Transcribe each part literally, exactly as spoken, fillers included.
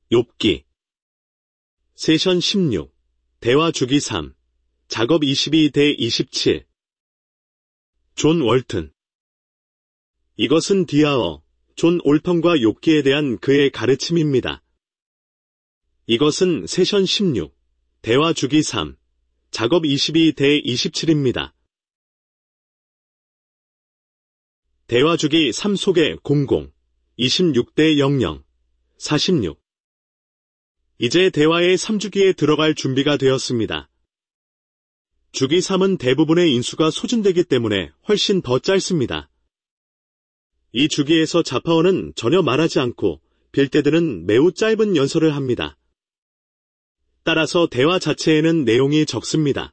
욥기 세션 십육, 대화 주기 삼, 작업 이십이 대 이십칠. 존 월튼. 이것은 디아어, 존 올턴과 욥기에 대한 그의 가르침입니다. 이것은 세션 십육, 대화 주기 삼, 작업 이십이 대 이십칠입니다. 대화 주기 삼 소개 공공, 이십육 대 영영, 사십육. 이제 대화의 삼 주기에 들어갈 준비가 되었습니다. 주기 삼은 대부분의 인수가 소진되기 때문에 훨씬 더 짧습니다. 이 주기에서 자파어는 전혀 말하지 않고 빌 때들은 매우 짧은 연설을 합니다. 따라서 대화 자체에는 내용이 적습니다.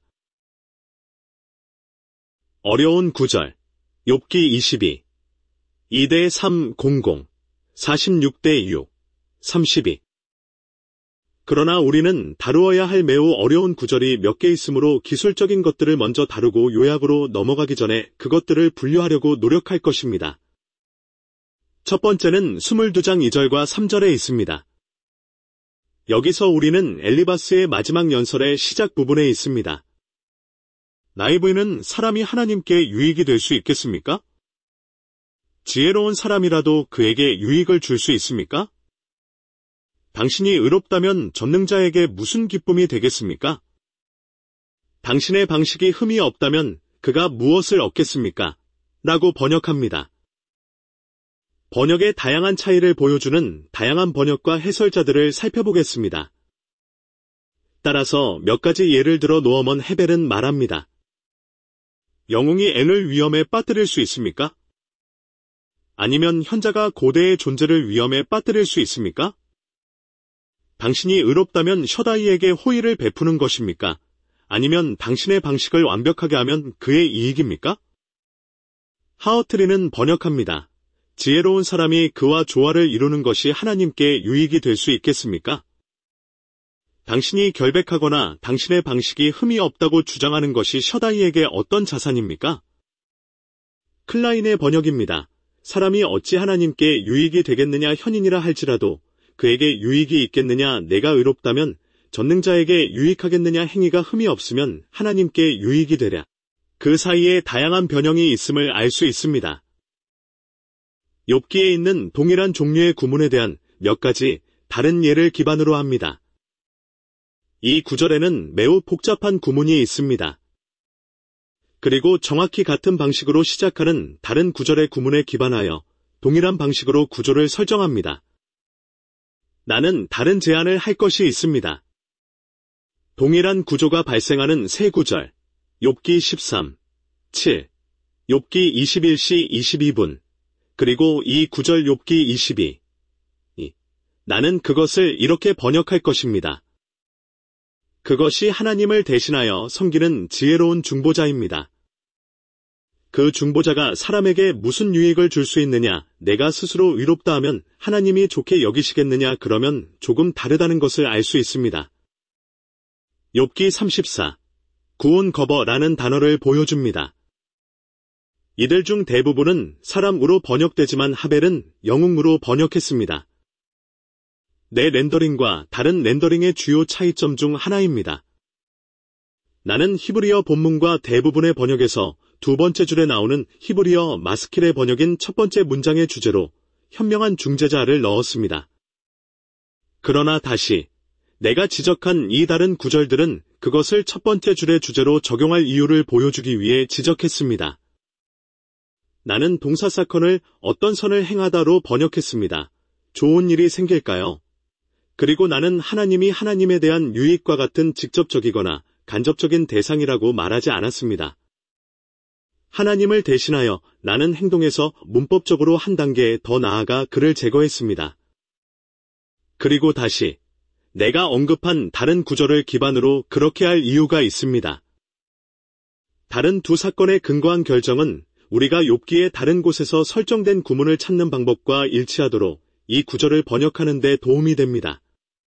어려운 구절, 욥기 이십이, 이 대 삼 공공, 사십육 대 육, 삼십이. 그러나 우리는 다루어야 할 매우 어려운 구절이 몇 개 있으므로 기술적인 것들을 먼저 다루고 요약으로 넘어가기 전에 그것들을 분류하려고 노력할 것입니다. 첫 번째는 이십이 장 이 절과 삼 절에 있습니다. 여기서 우리는 엘리바스의 마지막 연설의 시작 부분에 있습니다. 나의 부인은 사람이 하나님께 유익이 될 수 있겠습니까? 지혜로운 사람이라도 그에게 유익을 줄 수 있습니까? 당신이 의롭다면 전능자에게 무슨 기쁨이 되겠습니까? 당신의 방식이 흠이 없다면 그가 무엇을 얻겠습니까? 라고 번역합니다. 번역의 다양한 차이를 보여주는 다양한 번역과 해설자들을 살펴보겠습니다. 따라서 몇 가지 예를 들어 노어먼 헤벨은 말합니다. 영웅이 N을 위험에 빠뜨릴 수 있습니까? 아니면 현자가 고대의 존재를 위험에 빠뜨릴 수 있습니까? 당신이 의롭다면 셔다이에게 호의를 베푸는 것입니까? 아니면 당신의 방식을 완벽하게 하면 그의 이익입니까? 하어트리는 번역합니다. 지혜로운 사람이 그와 조화를 이루는 것이 하나님께 유익이 될 수 있겠습니까? 당신이 결백하거나 당신의 방식이 흠이 없다고 주장하는 것이 셔다이에게 어떤 자산입니까? 클라인의 번역입니다. 사람이 어찌 하나님께 유익이 되겠느냐 현인이라 할지라도 그에게 유익이 있겠느냐 내가 의롭다면 전능자에게 유익하겠느냐 행위가 흠이 없으면 하나님께 유익이 되랴. 그 사이에 다양한 변형이 있음을 알 수 있습니다. 욥기에 있는 동일한 종류의 구문에 대한 몇 가지 다른 예를 기반으로 합니다. 이 구절에는 매우 복잡한 구문이 있습니다. 그리고 정확히 같은 방식으로 시작하는 다른 구절의 구문에 기반하여 동일한 방식으로 구조를 설정합니다. 나는 다른 제안을 할 것이 있습니다. 동일한 구조가 발생하는 세 구절, 욥기 십삼, 칠, 욥기 이십일 시 이십이 분, 그리고 이 구절 욥기 이십이. 이, 나는 그것을 이렇게 번역할 것입니다. 그것이 하나님을 대신하여 섬기는 지혜로운 중보자입니다. 그 중보자가 사람에게 무슨 유익을 줄 수 있느냐, 내가 스스로 의롭다 하면 하나님이 좋게 여기시겠느냐 그러면 조금 다르다는 것을 알 수 있습니다. 욥기 삼십사, 구온 거버라는 단어를 보여줍니다. 이들 중 대부분은 사람으로 번역되지만 하벨은 영웅으로 번역했습니다. 내 렌더링과 다른 렌더링의 주요 차이점 중 하나입니다. 나는 히브리어 본문과 대부분의 번역에서 두 번째 줄에 나오는 히브리어 마스킬의 번역인 첫 번째 문장의 주제로 현명한 중재자를 넣었습니다. 그러나 다시 내가 지적한 이 다른 구절들은 그것을 첫 번째 줄의 주제로 적용할 이유를 보여주기 위해 지적했습니다. 나는 동사 사건을 어떤 선을 행하다로 번역했습니다. 좋은 일이 생길까요? 그리고 나는 하나님이 하나님에 대한 유익과 같은 직접적이거나 간접적인 대상이라고 말하지 않았습니다. 하나님을 대신하여 나는 행동에서 문법적으로 한 단계 더 나아가 그를 제거했습니다. 그리고 다시 내가 언급한 다른 구절을 기반으로 그렇게 할 이유가 있습니다. 다른 두 사건에 근거한 결정은 우리가 욥기의 다른 곳에서 설정된 구문을 찾는 방법과 일치하도록 이 구절을 번역하는 데 도움이 됩니다.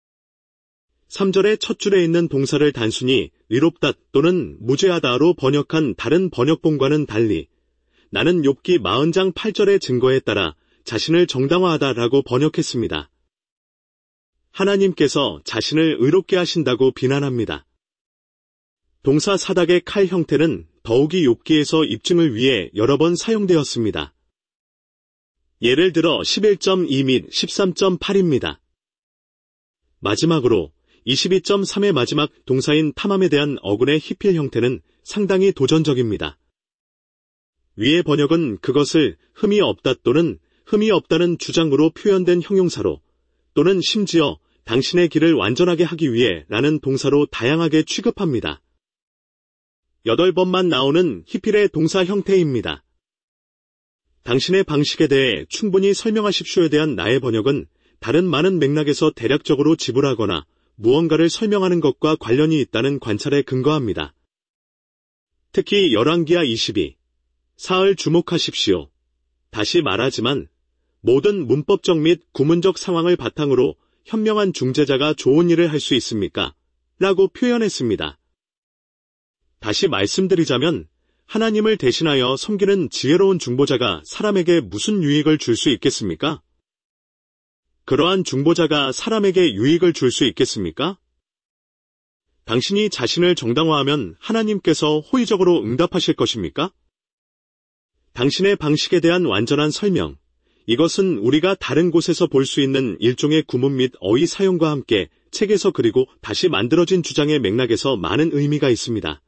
삼 절의 첫 줄에 있는 동사를 단순히 의롭다 또는 무죄하다로 번역한 다른 번역본과는 달리 나는 욥기 사십 장 팔 절의 증거에 따라 자신을 정당화하다라고 번역했습니다. 하나님께서 자신을 의롭게 하신다고 비난합니다. 동사 사닥의 칼 형태는 더욱이 욥기에서 입증을 위해 여러 번 사용되었습니다. 예를 들어 십일 점 이 및 십삼 점 팔입니다. 마지막으로 이십이 점 삼의 마지막 동사인 탐함에 대한 어근의 히필 형태는 상당히 도전적입니다. 위의 번역은 그것을 흠이 없다 또는 흠이 없다는 주장으로 표현된 형용사로 또는 심지어 당신의 길을 완전하게 하기 위해 라는 동사로 다양하게 취급합니다. 여덟 번만 나오는 히필의 동사 형태입니다. 당신의 방식에 대해 충분히 설명하십시오에 대한 나의 번역은 다른 많은 맥락에서 대략적으로 지불하거나 무언가를 설명하는 것과 관련이 있다는 관찰에 근거합니다. 특히 열왕기하 이십이, 사흘 주목하십시오. 다시 말하지만 모든 문법적 및 구문적 상황을 바탕으로 현명한 중재자가 좋은 일을 할 수 있습니까? 라고 표현했습니다. 다시 말씀드리자면 하나님을 대신하여 섬기는 지혜로운 중보자가 사람에게 무슨 유익을 줄 수 있겠습니까? 그러한 중보자가 사람에게 유익을 줄 수 있겠습니까? 당신이 자신을 정당화하면 하나님께서 호의적으로 응답하실 것입니까? 당신의 방식에 대한 완전한 설명, 이것은 우리가 다른 곳에서 볼 수 있는 일종의 구문 및 어휘 사용과 함께 책에서 그리고 다시 만들어진 주장의 맥락에서 많은 의미가 있습니다.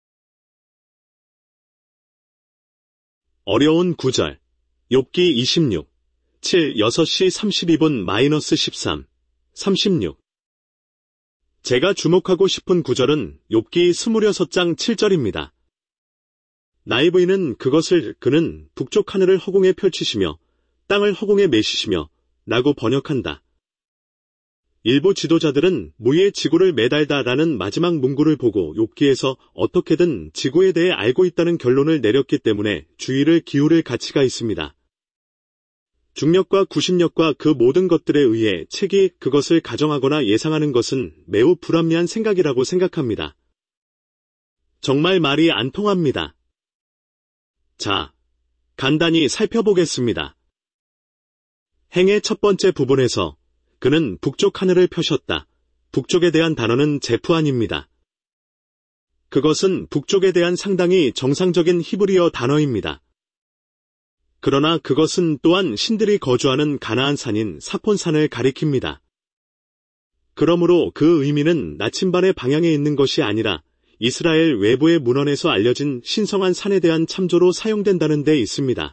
어려운 구절. 욥기 이십육, 칠, 여섯 시 삼십이 분 마이너스 십삼, 삼십육. 제가 주목하고 싶은 구절은 욥기 스물여섯 장 칠 절입니다. 나의 부인은 그것을 그는 북쪽 하늘을 허공에 펼치시며 땅을 허공에 메시시며 라고 번역한다. 일부 지도자들은 무의 지구를 매달다라는 마지막 문구를 보고 욥기에서 어떻게든 지구에 대해 알고 있다는 결론을 내렸기 때문에 주의를 기울일 가치가 있습니다. 중력과 구심력과 그 모든 것들에 의해 책이 그것을 가정하거나 예상하는 것은 매우 불합리한 생각이라고 생각합니다. 정말 말이 안 통합니다. 자, 간단히 살펴보겠습니다. 행의 첫 번째 부분에서 그는 북쪽 하늘을 펴셨다. 북쪽에 대한 단어는 제프안입니다. 그것은 북쪽에 대한 상당히 정상적인 히브리어 단어입니다. 그러나 그것은 또한 신들이 거주하는 가나안 산인 사폰산을 가리킵니다. 그러므로 그 의미는 나침반의 방향에 있는 것이 아니라 이스라엘 외부의 문헌에서 알려진 신성한 산에 대한 참조로 사용된다는 데 있습니다.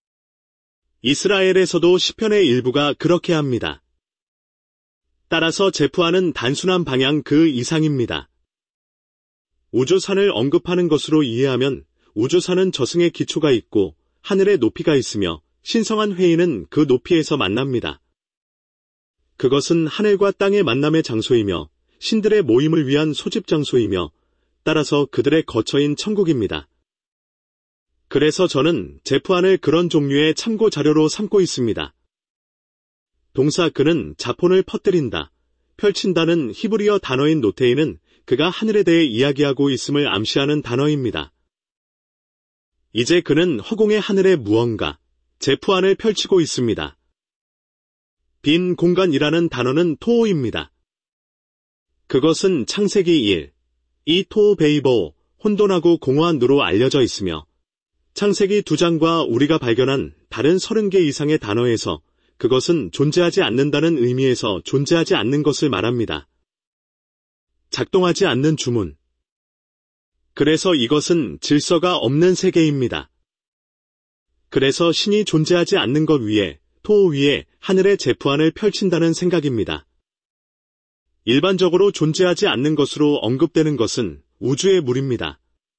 이스라엘에서도 시편의 일부가 그렇게 합니다. 따라서 제프안은 단순한 방향 그 이상입니다. 우주산을 언급하는 것으로 이해하면 우주산은 저승의 기초가 있고 하늘의 높이가 있으며 신성한 회의는 그 높이에서 만납니다. 그것은 하늘과 땅의 만남의 장소이며 신들의 모임을 위한 소집 장소이며 따라서 그들의 거처인 천국입니다. 그래서 저는 제프안을 그런 종류의 참고 자료로 삼고 있습니다. 동사 그는 자폰을 퍼뜨린다, 펼친다는 히브리어 단어인 노테이는 그가 하늘에 대해 이야기하고 있음을 암시하는 단어입니다. 이제 그는 허공의 하늘에 무언가, 제프안을 펼치고 있습니다. 빈 공간이라는 단어는 토오입니다. 그것은 창세기 일, 이 토오 베이보, 혼돈하고 공허한 누로 알려져 있으며 창세기 두 장과 우리가 발견한 다른 서른 개 이상의 단어에서 그것은 존재하지 않는다는 의미에서 존재하지 않는 것을 말합니다. 작동하지 않는 주문. 그래서 이것은 질서가 없는 세계입니다. 그래서 신이 존재하지 않는 것 위에, 토 위에 하늘의 제프안을 펼친다는 생각입니다. 일반적으로 존재하지 않는 것으로 언급되는 것은 우주의 물입니다.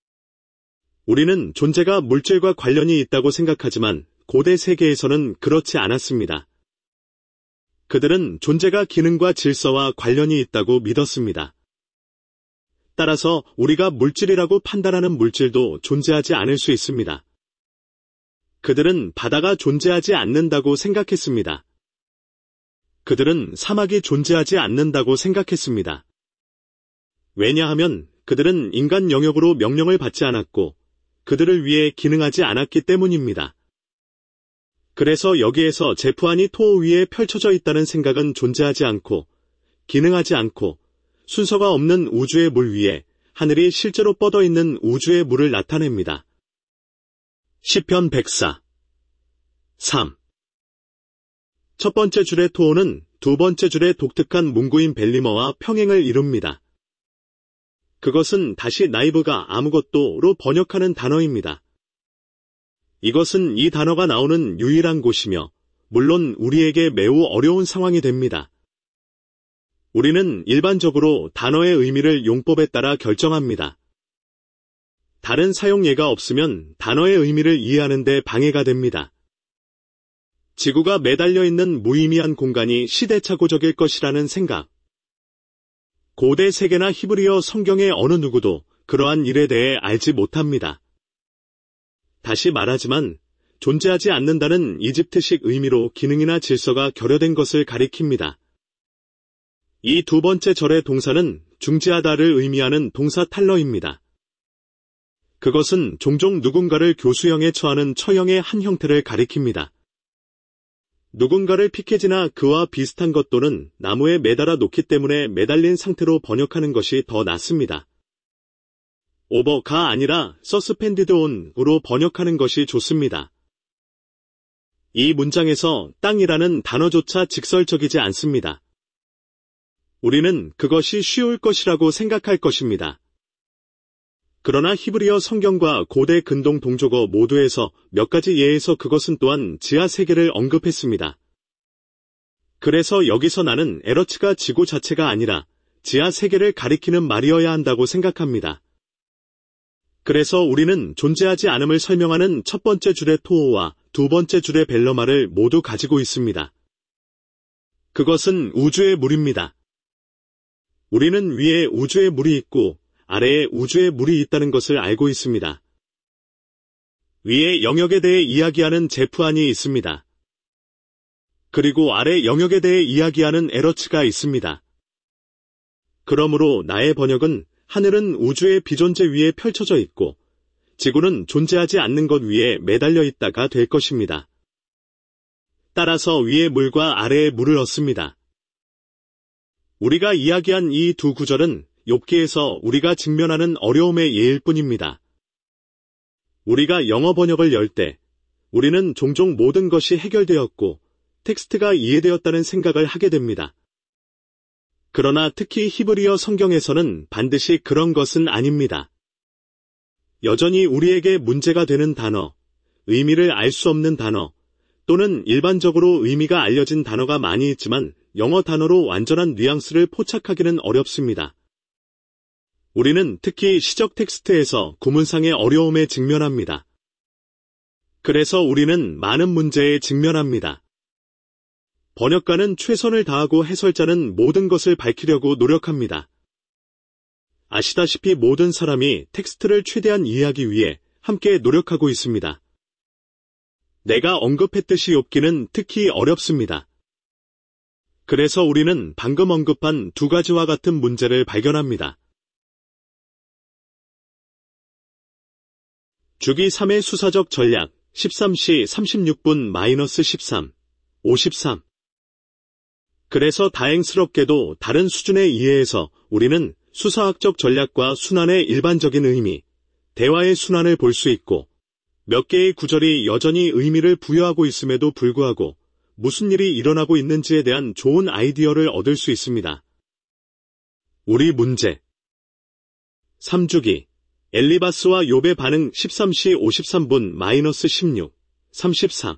우리는 존재가 물질과 관련이 있다고 생각하지만 고대 세계에서는 그렇지 않았습니다. 그들은 존재가 기능과 질서와 관련이 있다고 믿었습니다. 따라서 우리가 물질이라고 판단하는 물질도 존재하지 않을 수 있습니다. 그들은 바다가 존재하지 않는다고 생각했습니다. 그들은 사막이 존재하지 않는다고 생각했습니다. 왜냐하면 그들은 인간 영역으로 명령을 받지 않았고 그들을 위해 기능하지 않았기 때문입니다. 그래서 여기에서 제프안이 토 위에 펼쳐져 있다는 생각은 존재하지 않고 기능하지 않고 순서가 없는 우주의 물 위에 하늘이 실제로 뻗어 있는 우주의 물을 나타냅니다. 시편 백사. 삼. 첫 번째 줄의 토어는 두 번째 줄의 독특한 문구인 벨리머와 평행을 이룹니다. 그것은 다시 나이브가 아무것도로 번역하는 단어입니다. 이것은 이 단어가 나오는 유일한 곳이며 물론 우리에게 매우 어려운 상황이 됩니다. 우리는 일반적으로 단어의 의미를 용법에 따라 결정합니다. 다른 사용 예가 없으면 단어의 의미를 이해하는 데 방해가 됩니다. 지구가 매달려 있는 무의미한 공간이 시대착오적일 것이라는 생각. 고대 세계나 히브리어 성경의 어느 누구도 그러한 일에 대해 알지 못합니다. 다시 말하지만 존재하지 않는다는 이집트식 의미로 기능이나 질서가 결여된 것을 가리킵니다. 이 두 번째 절의 동사는 중지하다를 의미하는 동사 탈러입니다. 그것은 종종 누군가를 교수형에 처하는 처형의 한 형태를 가리킵니다. 누군가를 피켓이나 그와 비슷한 것 또는 나무에 매달아 놓기 때문에 매달린 상태로 번역하는 것이 더 낫습니다. 오버가 아니라 서스펜디드 온으로 번역하는 것이 좋습니다. 이 문장에서 땅이라는 단어조차 직설적이지 않습니다. 우리는 그것이 쉬울 것이라고 생각할 것입니다. 그러나 히브리어 성경과 고대 근동 동족어 모두에서 몇 가지 예에서 그것은 또한 지하 세계를 언급했습니다. 그래서 여기서 나는 에러츠가 지구 자체가 아니라 지하 세계를 가리키는 말이어야 한다고 생각합니다. 그래서 우리는 존재하지 않음을 설명하는 첫 번째 줄의 토어와 두 번째 줄의 벨러마를 모두 가지고 있습니다. 그것은 우주의 물입니다. 우리는 위에 우주의 물이 있고 아래에 우주의 물이 있다는 것을 알고 있습니다. 위에 영역에 대해 이야기하는 제프안이 있습니다. 그리고 아래 영역에 대해 이야기하는 에러츠가 있습니다. 그러므로 나의 번역은 하늘은 우주의 비존재 위에 펼쳐져 있고 지구는 존재하지 않는 것 위에 매달려 있다가 될 것입니다. 따라서 위의 물과 아래의 물을 얻습니다. 우리가 이야기한 이 두 구절은 욥기에서 우리가 직면하는 어려움의 예일 뿐입니다. 우리가 영어 번역을 열 때 우리는 종종 모든 것이 해결되었고 텍스트가 이해되었다는 생각을 하게 됩니다. 그러나 특히 히브리어 성경에서는 반드시 그런 것은 아닙니다. 여전히 우리에게 문제가 되는 단어, 의미를 알 수 없는 단어, 또는 일반적으로 의미가 알려진 단어가 많이 있지만 영어 단어로 완전한 뉘앙스를 포착하기는 어렵습니다. 우리는 특히 시적 텍스트에서 구문상의 어려움에 직면합니다. 그래서 우리는 많은 문제에 직면합니다. 번역가는 최선을 다하고 해설자는 모든 것을 밝히려고 노력합니다. 아시다시피 모든 사람이 텍스트를 최대한 이해하기 위해 함께 노력하고 있습니다. 내가 언급했듯이 욥기는 특히 어렵습니다. 그래서 우리는 방금 언급한 두 가지와 같은 문제를 발견합니다. 주기 삼의 수사적 전략 십삼 시 삼십육 분 십삼, 오십삼. 그래서 다행스럽게도 다른 수준의 이해에서 우리는 수사학적 전략과 순환의 일반적인 의미, 대화의 순환을 볼 수 있고 몇 개의 구절이 여전히 의미를 부여하고 있음에도 불구하고 무슨 일이 일어나고 있는지에 대한 좋은 아이디어를 얻을 수 있습니다. 우리 문제 삼 주기 엘리바스와 욥의 반응 십삼 시 오십삼 분 십육, 삼십삼.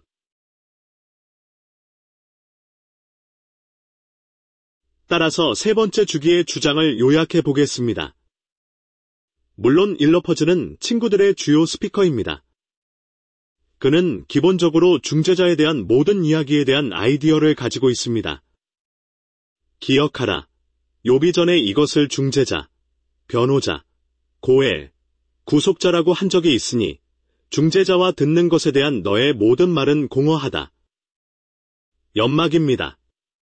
따라서 세 번째 주기의 주장을 요약해 보겠습니다. 물론 일러퍼즈는 친구들의 주요 스피커입니다. 그는 기본적으로 중재자에 대한 모든 이야기에 대한 아이디어를 가지고 있습니다. 기억하라. 욥이 전에 이것을 중재자, 변호자, 고엘, 구속자라고 한 적이 있으니 중재자와 듣는 것에 대한 너의 모든 말은 공허하다. 연막입니다.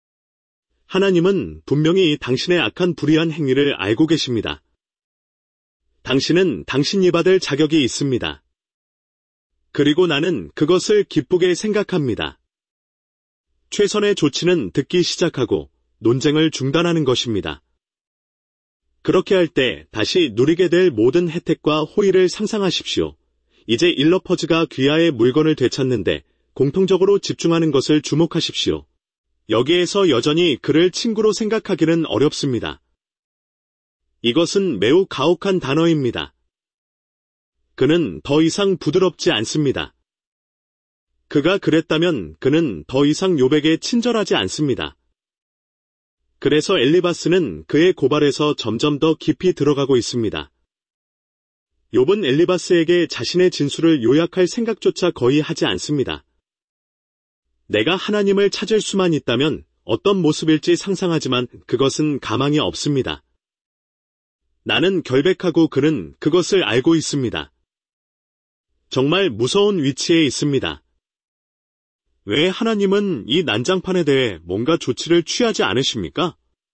하나님은 분명히 당신의 악한 불의한 행위를 알고 계십니다. 당신은 당신이 받을 자격이 있습니다. 그리고 나는 그것을 기쁘게 생각합니다. 최선의 조치는 듣기 시작하고 논쟁을 중단하는 것입니다. 그렇게 할 때 다시 누리게 될 모든 혜택과 호의를 상상하십시오. 이제 일러퍼즈가 귀하의 물건을 되찾는데 공통적으로 집중하는 것을 주목하십시오. 여기에서 여전히 그를 친구로 생각하기는 어렵습니다. 이것은 매우 가혹한 단어입니다. 그는 더 이상 부드럽지 않습니다. 그가 그랬다면 그는 더 이상 욥에게 친절하지 않습니다. 그래서 엘리바스는 그의 고발에서 점점 더 깊이 들어가고 있습니다. 욥은 엘리바스에게 자신의 진술을 요약할 생각조차 거의 하지 않습니다. 내가 하나님을 찾을 수만 있다면 어떤 모습일지 상상하지만 그것은 가망이 없습니다. 나는 결백하고 그는 그것을 알고 있습니다. 정말 무서운 위치에 있습니다. 왜 하나님은 이 난장판에 대해 뭔가 조치를 취하지 않으십니까?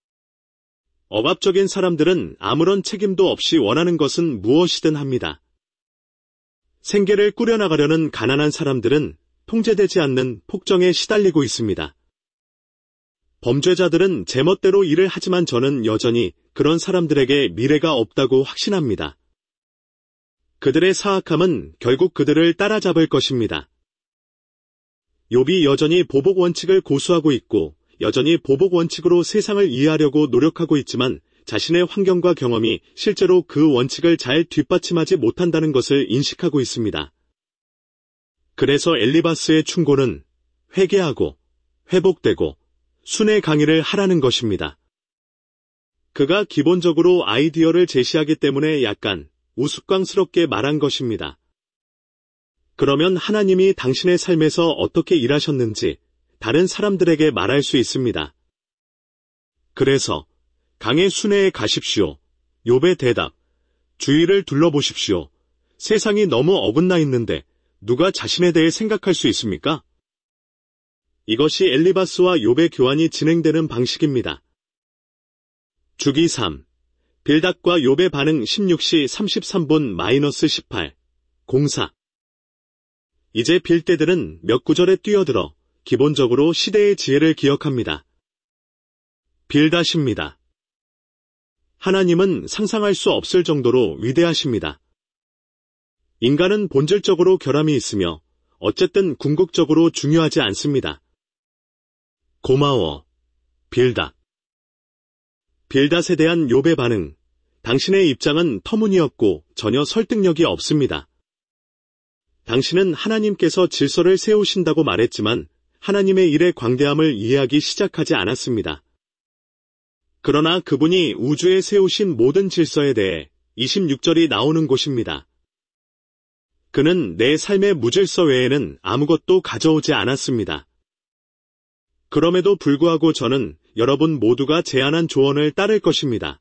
억압적인 사람들은 아무런 책임도 없이 원하는 것은 무엇이든 합니다. 생계를 꾸려나가려는 가난한 사람들은 통제되지 않는 폭정에 시달리고 있습니다. 범죄자들은 제멋대로 일을 하지만 저는 여전히 그런 사람들에게 미래가 없다고 확신합니다. 그들의 사악함은 결국 그들을 따라잡을 것입니다. 욥이 여전히 보복 원칙을 고수하고 있고 여전히 보복 원칙으로 세상을 이해하려고 노력하고 있지만 자신의 환경과 경험이 실제로 그 원칙을 잘 뒷받침하지 못한다는 것을 인식하고 있습니다. 그래서 엘리바스의 충고는 회개하고 회복되고 순의 강의를 하라는 것입니다. 그가 기본적으로 아이디어를 제시하기 때문에 약간 우스꽝스럽게 말한 것입니다. 그러면 하나님이 당신의 삶에서 어떻게 일하셨는지 다른 사람들에게 말할 수 있습니다. 그래서 강의 순회에 가십시오. 욥의 대답. 주위를 둘러보십시오. 세상이 너무 어긋나 있는데 누가 자신에 대해 생각할 수 있습니까? 이것이 엘리바스와 욥의 교환이 진행되는 방식입니다. 주기 삼. 빌닷과 욥의 반응 십육 시 삼십삼 분 마이너스 십팔. 공사. 이제 빌대들은 몇 구절에 뛰어들어 기본적으로 시대의 지혜를 기억합니다. 빌닷입니다. 하나님은 상상할 수 없을 정도로 위대하십니다. 인간은 본질적으로 결함이 있으며 어쨌든 궁극적으로 중요하지 않습니다. 고마워, 빌닷. 빌닷에 대한 욥의 반응. 당신의 입장은 터무니없고 전혀 설득력이 없습니다. 당신은 하나님께서 질서를 세우신다고 말했지만 하나님의 일의 광대함을 이해하기 시작하지 않았습니다. 그러나 그분이 우주에 세우신 모든 질서에 대해 이십육 절이 나오는 곳입니다. 그는 내 삶의 무질서 외에는 아무것도 가져오지 않았습니다. 그럼에도 불구하고 저는 여러분 모두가 제안한 조언을 따를 것입니다.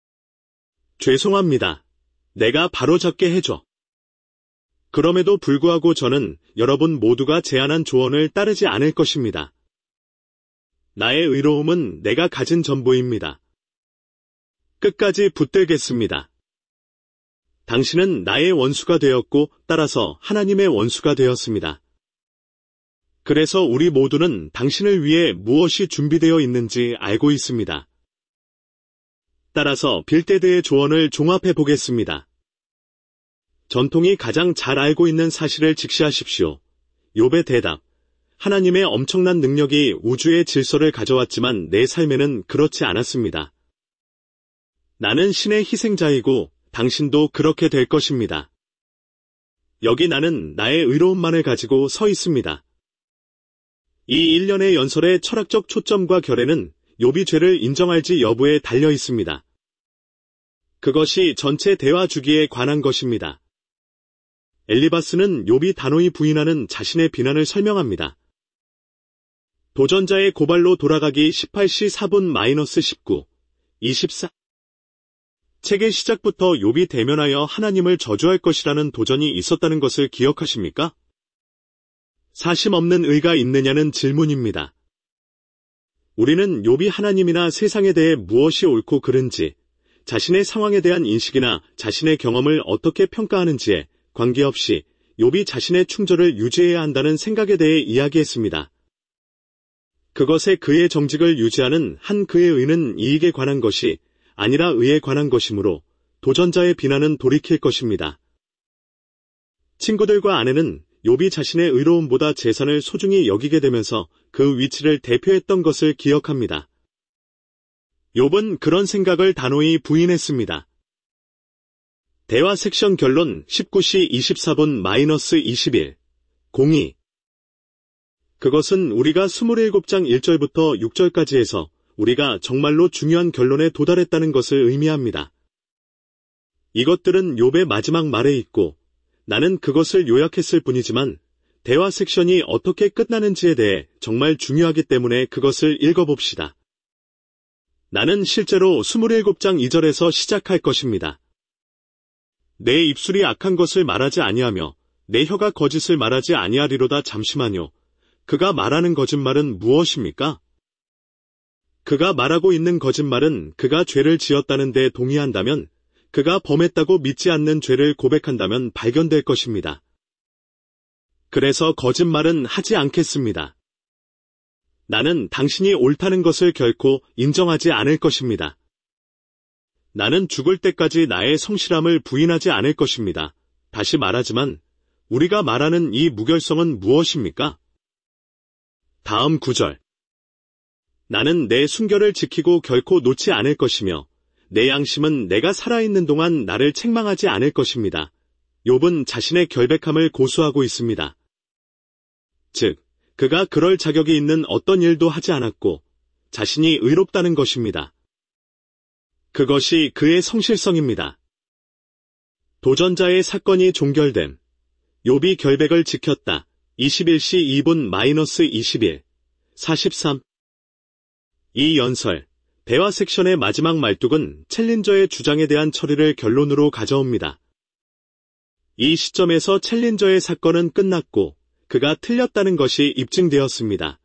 죄송합니다. 내가 바로잡게 해줘. 그럼에도 불구하고 저는 여러분 모두가 제안한 조언을 따르지 않을 것입니다. 나의 의로움은 내가 가진 전부입니다. 끝까지 붙들겠습니다. 당신은 나의 원수가 되었고 따라서 하나님의 원수가 되었습니다. 그래서 우리 모두는 당신을 위해 무엇이 준비되어 있는지 알고 있습니다. 따라서 빌데드의 조언을 종합해 보겠습니다. 전통이 가장 잘 알고 있는 사실을 직시하십시오. 욥의 대답. 하나님의 엄청난 능력이 우주의 질서를 가져왔지만 내 삶에는 그렇지 않았습니다. 나는 신의 희생자이고 당신도 그렇게 될 것입니다. 여기 나는 나의 의로움만을 가지고 서 있습니다. 이 일련의 연설의 철학적 초점과 결에는 욥이 죄를 인정할지 여부에 달려 있습니다. 그것이 전체 대화 주기에 관한 것입니다. 엘리바스는 욥이 단호히 부인하는 자신의 비난을 설명합니다. 도전자의 고발로 돌아가기 십팔 시 사 분 마이너스 십구, 이십사. 책의 시작부터 욥이 대면하여 하나님을 저주할 것이라는 도전이 있었다는 것을 기억하십니까? 사심 없는 의가 있느냐는 질문입니다. 우리는 욥이 하나님이나 세상에 대해 무엇이 옳고 그른지, 자신의 상황에 대한 인식이나 자신의 경험을 어떻게 평가하는지에 관계없이 욥이 자신의 충절을 유지해야 한다는 생각에 대해 이야기했습니다. 그것에 그의 정직을 유지하는 한 그의 의는 이익에 관한 것이 아니라 의에 관한 것이므로 도전자의 비난은 돌이킬 것입니다. 친구들과 아내는 욥이 자신의 의로움보다 재산을 소중히 여기게 되면서 그 위치를 대표했던 것을 기억합니다. 욥은 그런 생각을 단호히 부인했습니다. 대화 섹션 결론 십구 시 이십사 분 이십일. 공이. 그것은 우리가 이십칠 장 일 절부터 육 절까지 해서 우리가 정말로 중요한 결론에 도달했다는 것을 의미합니다. 이것들은 욥의 마지막 말에 있고 나는 그것을 요약했을 뿐이지만 대화 섹션이 어떻게 끝나는지에 대해 정말 중요하기 때문에 그것을 읽어봅시다. 나는 실제로 이십칠 장 이 절에서 시작할 것입니다. 내 입술이 악한 것을 말하지 아니하며 내 혀가 거짓을 말하지 아니하리로다. 잠시만요. 그가 말하는 거짓말은 무엇입니까? 그가 말하고 있는 거짓말은 그가 죄를 지었다는 데 동의한다면, 그가 범했다고 믿지 않는 죄를 고백한다면 발견될 것입니다. 그래서 거짓말은 하지 않겠습니다. 나는 당신이 옳다는 것을 결코 인정하지 않을 것입니다. 나는 죽을 때까지 나의 성실함을 부인하지 않을 것입니다. 다시 말하지만 우리가 말하는 이 무결성은 무엇입니까? 다음 구절. 나는 내 순결을 지키고 결코 놓지 않을 것이며 내 양심은 내가 살아있는 동안 나를 책망하지 않을 것입니다. 욥은 자신의 결백함을 고수하고 있습니다. 즉, 그가 그럴 자격이 있는 어떤 일도 하지 않았고 자신이 의롭다는 것입니다. 그것이 그의 성실성입니다. 도전자의 사건이 종결됨. 욥이 결백을 지켰다. 이십일 시 이 분 이십일. 사십삼. 이 연설, 대화 섹션의 마지막 말뚝은 챌린저의 주장에 대한 처리를 결론으로 가져옵니다. 이 시점에서 챌린저의 사건은 끝났고 그가 틀렸다는 것이 입증되었습니다.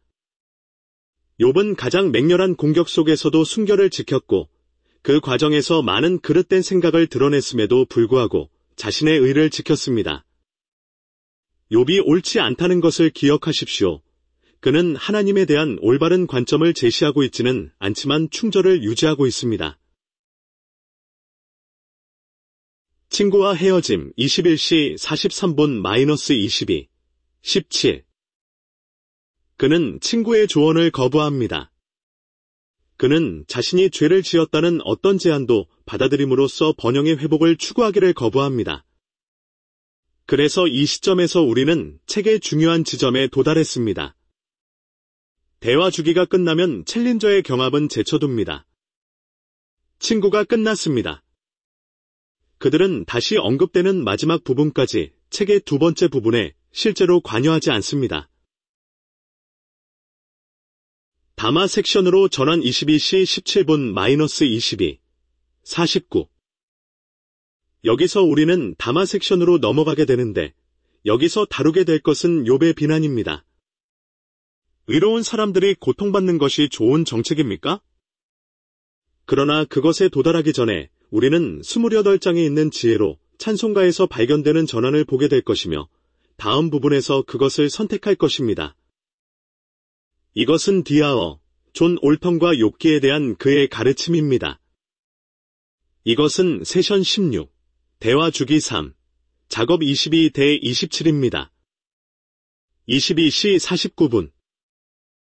욥은 가장 맹렬한 공격 속에서도 순결을 지켰고 그 과정에서 많은 그릇된 생각을 드러냈음에도 불구하고 자신의 의를 지켰습니다. 욥이 옳지 않다는 것을 기억하십시오. 그는 하나님에 대한 올바른 관점을 제시하고 있지는 않지만 충절을 유지하고 있습니다. 친구와 헤어짐. 이십일 시 사십삼 분 이십이. 십칠. 그는 친구의 조언을 거부합니다. 그는 자신이 죄를 지었다는 어떤 제안도 받아들임으로써 번영의 회복을 추구하기를 거부합니다. 그래서 이 시점에서 우리는 책의 중요한 지점에 도달했습니다. 대화 주기가 끝나면 챌린저의 경합은 제쳐둡니다. 친구가 끝났습니다. 그들은 다시 언급되는 마지막 부분까지 책의 두 번째 부분에 실제로 관여하지 않습니다. 담화 섹션으로 전환. 이십이 시 십칠 분 이십이. 사십구. 여기서 우리는 담화 섹션으로 넘어가게 되는데 여기서 다루게 될 것은 욥의 비난입니다. 의로운 사람들이 고통받는 것이 좋은 정책입니까? 그러나 그것에 도달하기 전에 우리는 이십팔 장에 있는 지혜로 찬송가에서 발견되는 전환을 보게 될 것이며 다음 부분에서 그것을 선택할 것입니다. 이것은 디아어, 존 올턴과 욥기에 대한 그의 가르침입니다. 이것은 세션 십육, 대화 주기 삼, 작업 이십이 대 이십칠입니다. 이십이 시 사십구 분.